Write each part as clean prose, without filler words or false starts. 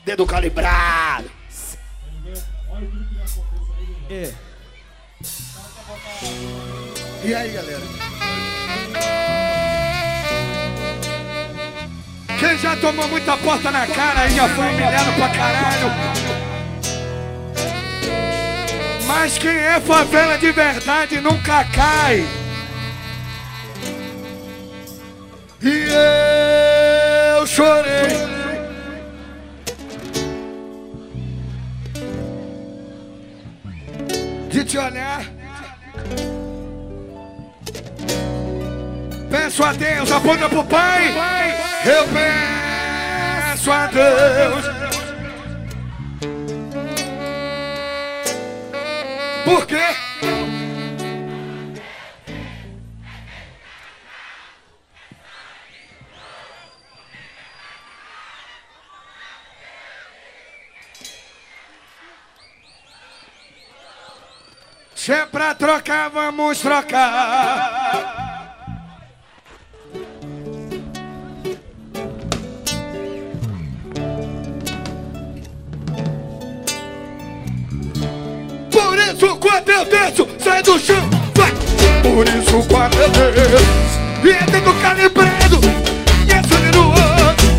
dedo calibrado. É. E aí, galera? Quem já tomou muita porta na cara e já foi humilhado pra caralho. Mas quem é favela de verdade nunca cai. E eu chorei. De te olhar. Peço a Deus, aponta pro Pai. Eu peço a Deus. Por quê? Se é pra trocar, vamos trocar. Por isso quando eu desço, sai do chão, vai. Por isso quando eu desço, e é dentro calibrado, e é sangue no outro.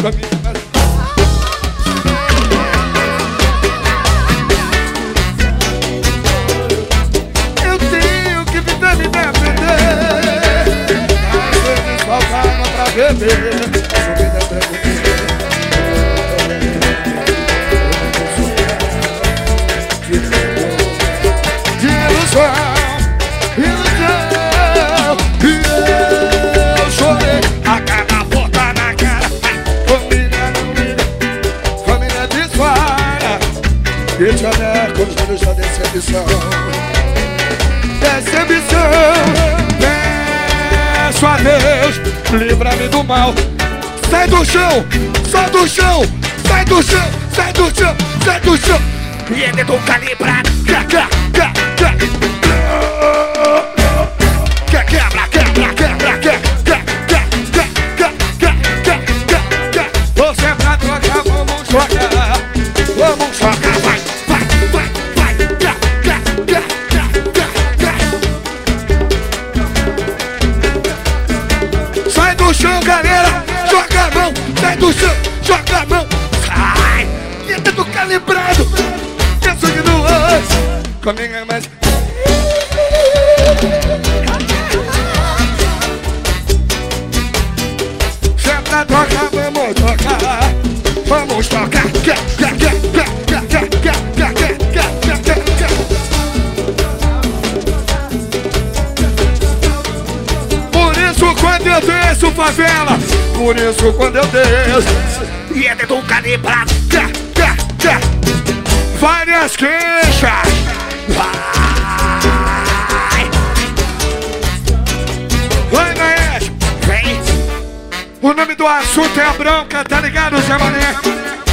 Eu tenho que viver me defender. Às vezes falta água pra beber. E te olhar com os olhos da decepção. Decepção. Peço a Deus, livra-me do mal. Sai do chão, sai do chão, sai do chão, sai do chão, sai do chão. E é dedo calibrado. Quebra, você é pra trocar, vamos trocar. Vamos trocar, vai. Sai do chão, galera, joga a mão. Sai do chão, joga a mão. Sai, e é dedo calibrado. É sangue no osso. Comigo é mais. Se é pra trocar, vamos trocar. Vamos trocar. Por isso quando eu desço favela, por isso quando eu desço, e é dedo calibrado. Várias queixas. Vai, Naes. Vem. O nome do assunto é a bronca, tá ligado, Zé Mané?